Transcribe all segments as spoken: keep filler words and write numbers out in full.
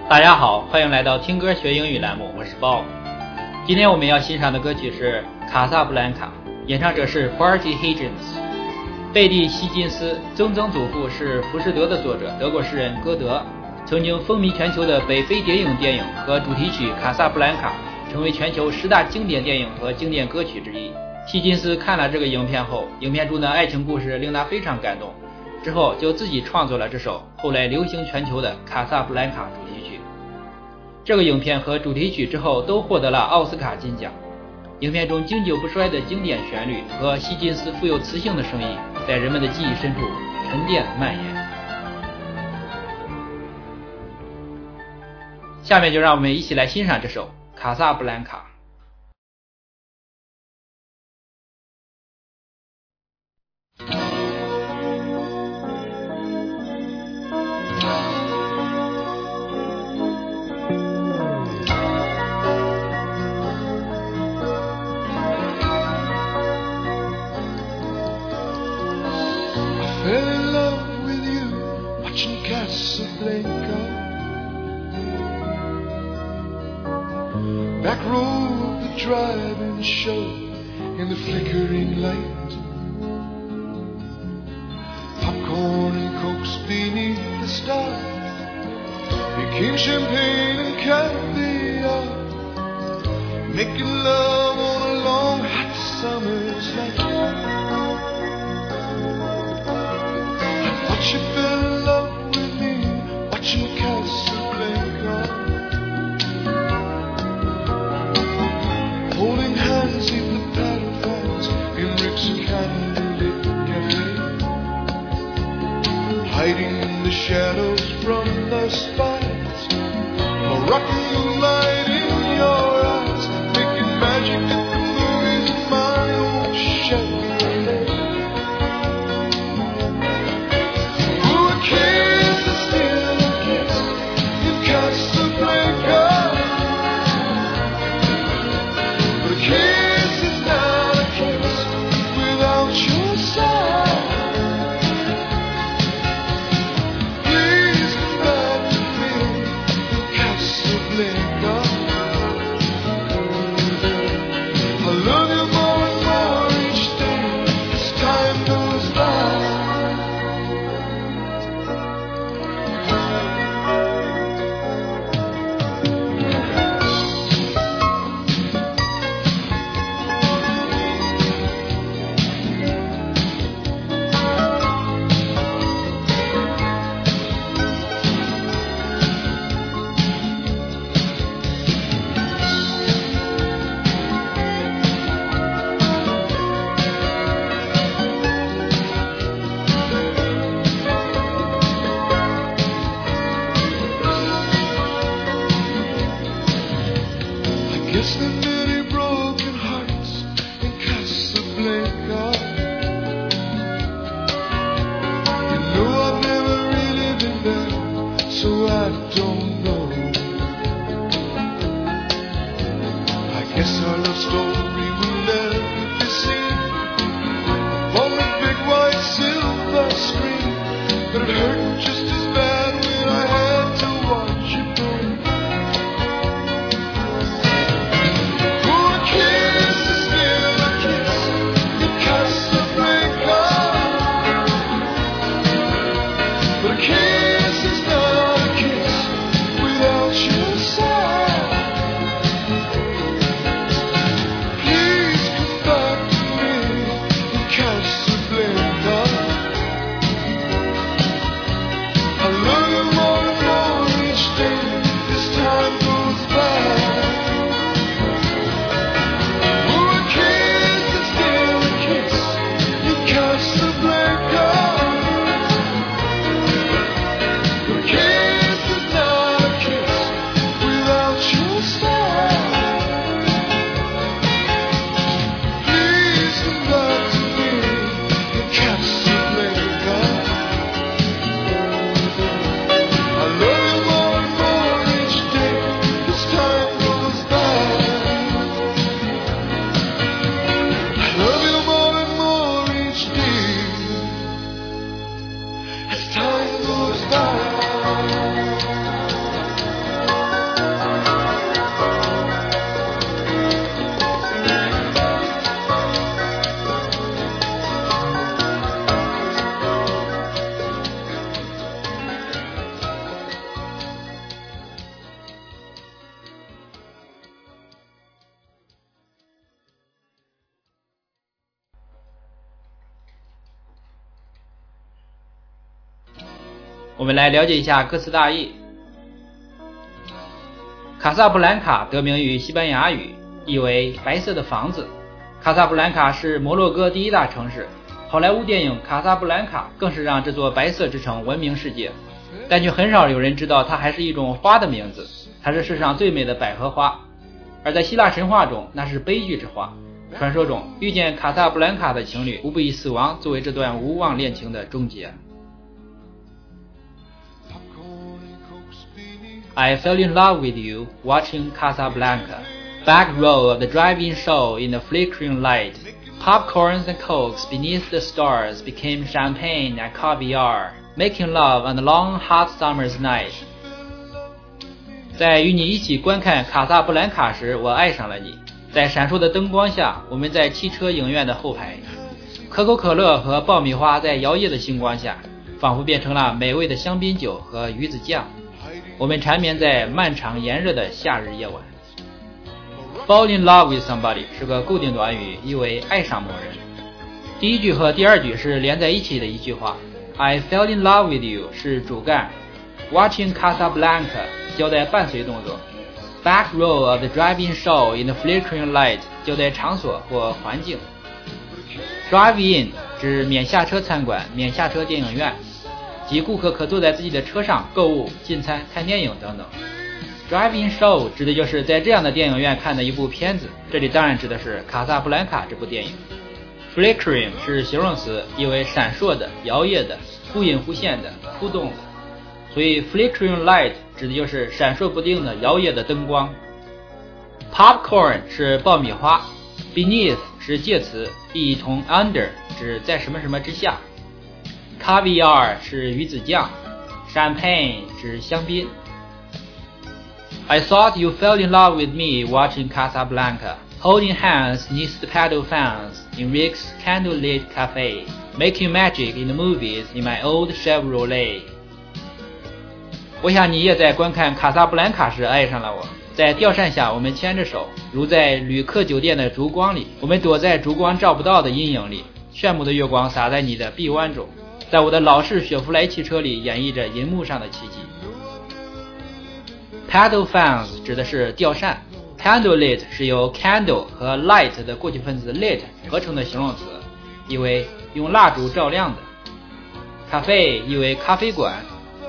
大家好，欢迎来到听歌学英语栏目，我是 Bob。今天我们要欣赏的歌曲是《卡萨布兰卡》，演唱者是 Barty Higgins。贝蒂·希金斯曾曾祖父是《浮士德》的作者德国诗人歌德，曾经风靡全球的北非谍影电影和主题曲《卡萨布兰卡》成为全球十大经典电影和经典歌曲之一。希金斯看了这个影片后，影片中的爱情故事令他非常感动，之后就自己创作了这首后来流行全球的《卡萨布兰卡》主题曲。这个影片和主题曲之后都获得了奥斯卡金奖。影片中经久不衰的经典旋律和希金斯富有磁性的声音在人们的记忆深处沉淀蔓延。下面就让我们一起来欣赏这首《卡萨布兰卡》。 Fell in love with you watching Casablanca. Back row of the drive-in show in the flickering light. Popcorn and cokes beneath the stars. Drinking champagne and caviar. Making love on a long hot summer's night. She fell in love with me watching Casablanca. Holding hands in the paddle fans in Rick's candlelit cafe. Hiding in the shadows from the spies. A rocky light in your eyes, making magic at the movies in my old Chevrolet. Kiss is still a kiss in Casablanca, but a kiss is not a kiss without your side. Please come back to me in Casablanca. I love you more and more each day as time goes by. Guess there are many broken hearts in Casablanca. You know I've never really been there, so I don't know. I guess our love story will never be seen on the big white silver screen, but it hurt just as bad when I had to watch it go. Kiss is not a kiss without your side. Please come 我们来了解一下歌词大意。卡萨布兰卡得名于西班牙语，意为白色的房子。卡萨布兰卡是摩洛哥第一大城市，好莱坞电影《卡萨布兰卡》更是让这座白色之城闻名世界，但却很少有人知道它还是一种花的名字，它是世上最美的百合花，而在希腊神话中那是悲剧之花。传说中遇见卡萨布兰卡的情侣无不以死亡作为这段无望恋情的终结。I fell in love with you watching Casablanca. Back row of the drive-in show in the flickering light. Popcorns and cokes beneath the stars became champagne and caviar, making love on the long hot summer's night. 在与你一起观看卡萨布兰卡时，我爱上了你。在闪烁的灯光下，我们在汽车影院的后排，可口可乐和爆米花在摇曳的星光下，仿佛变成了美味的香槟酒和鱼子酱。我们缠绵在漫长炎热的夏日夜晚。Fall in love with somebody 是个固定短语，意为爱上某人。第一句和第二句是连在一起的一句话。I fell in love with you 是主干， Watching Casablanca 交代伴随动作， Back row of the drive-in show in the flickering light 交代场所或环境。 Drive-in 指免下车餐馆、免下车电影院，即顾客可坐在自己的车上购物、进餐、看电影等等。Drive-in show 指的就是在这样的电影院看的一部片子，这里当然指的是卡萨布兰卡这部电影。Flickering 是形容词，意为闪烁的、摇曳的、忽隐忽现的、扑动的，所以 flickering light 指的就是闪烁不定的、摇曳的灯光。Popcorn 是爆米花， Beneath 是介词，意义同 under 指在什么什么之下。Caviar 是鱼子酱， Champagne 指香槟。I thought you fell in love with me watching Casablanca, holding hands neath the paddle fans in Rick's candlelit cafe, making magic in the movies in my old Chevrolet. 我想你也在观看卡萨布兰卡时爱上了我，在吊扇下我们牵着手，如在旅客酒店的烛光里，我们躲在烛光照不到的阴影里，炫目的月光洒在你的臂弯中，在我的老式雪佛兰汽车里演绎着银幕上的奇迹。Paddle fans 指的是吊扇， Candlelit 是由 candle 和 light 的过去分词 lit 合成的形容词，意为用蜡烛照亮的。Cafe 意为咖啡馆，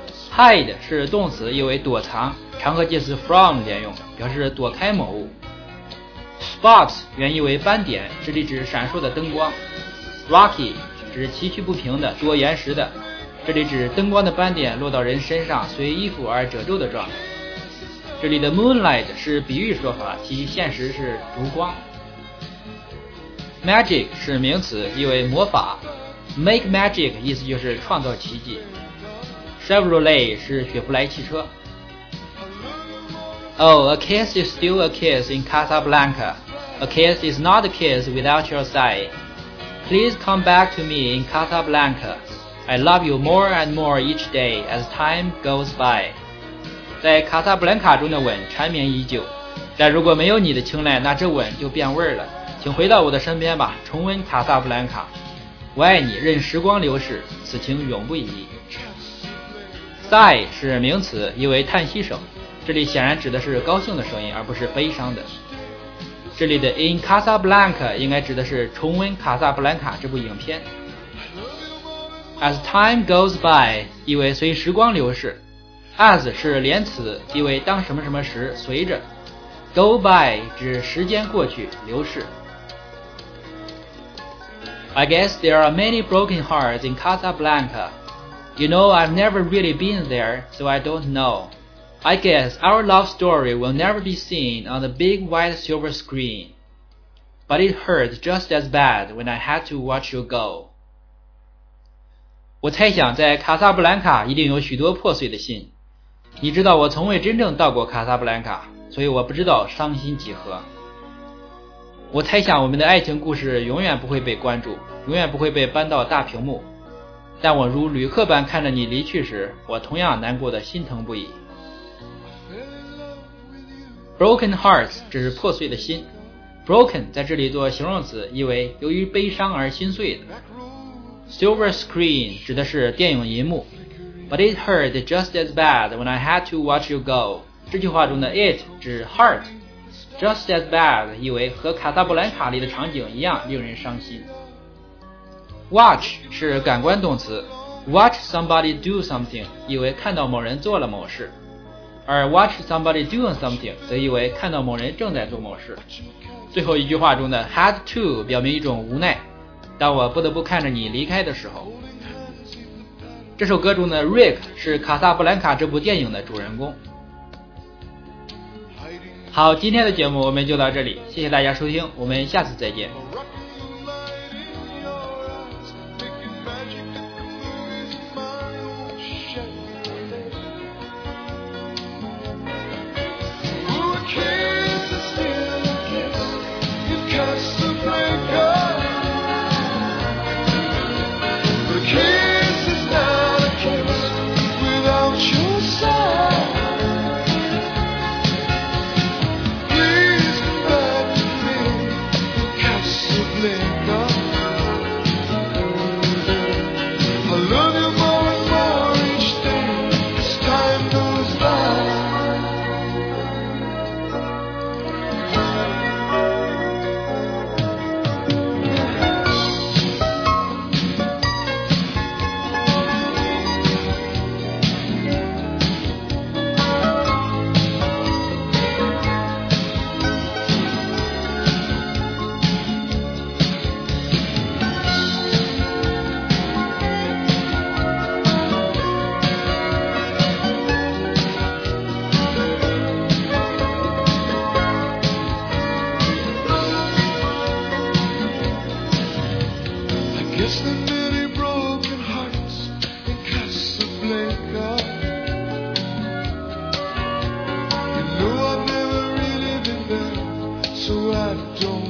hide 是动词，意为躲藏，常和介词 from 连用，表示躲开某物。Spots 原意为斑点，这里指闪烁的灯光。Rocky 指崎岖不平的、多岩石的，这里指灯光的斑点落到人身上随衣服而褶皱的状态。这里的 moonlight 是比喻说法，其现实是烛光。Magic 是名词，意为魔法， make magic 意思就是创造奇迹。Chevrolet 是雪佛兰汽车。Oh, a kiss is still a kiss in Casablanca. A kiss is not a kiss without your sigh. Please come back to me in Casablanca. I love you more and more each day as time goes by. 在卡萨布兰卡中的吻缠绵已久，但如果没有你的青睐，那这吻就变味了。请回到我的身边吧，重温卡萨布兰卡。我爱你，任时光流逝，此情永不移。Sigh 是名词，意为叹息声，这里显然指的是高兴的声音，而不是悲伤的。这里的 in Casablanca 应该指的是重温卡萨布兰卡这部影片。As time goes by 意为随时光流逝， as 是连词，意为当什么什么时，随着。Go by 指时间过去，流逝。I guess there are many broken hearts in Casablanca. You know, I've never really been there, so I don't know. I guess our love story will never be seen on the big white silver screen. But it hurt just as bad when I had to watch you go. 我猜想在卡萨布兰卡一定有许多破碎的心。你知道我从未真正到过卡萨布兰卡，所以我不知道伤心几何。我猜想我们的爱情故事永远不会被关注，永远不会被搬到大屏幕。但我如旅客般看着你离去时，我同样难过的心疼不已。Broken hearts 只是破碎的心， broken 在这里做形容词，意为由于悲伤而心碎的。Silver screen 指的是电影银幕， But it hurt just as bad when I had to watch you go. 这句话中的 it 指 hurt， just as bad 意为和卡萨布兰卡里的场景一样令人伤心。Watch 是感官动词， watch somebody do something 意为看到某人做了某事，而 watch somebody doing something 则意为看到某人正在做某事。最后一句话中的 had to 表明一种无奈，当我不得不看着你离开的时候。这首歌中的 Rick 是卡萨布兰卡这部电影的主人公。好，今天的节目我们就到这里，谢谢大家收听，我们下次再见。 Guess there are many broken hearts in Casablanca. You know I've never really been there, so I don't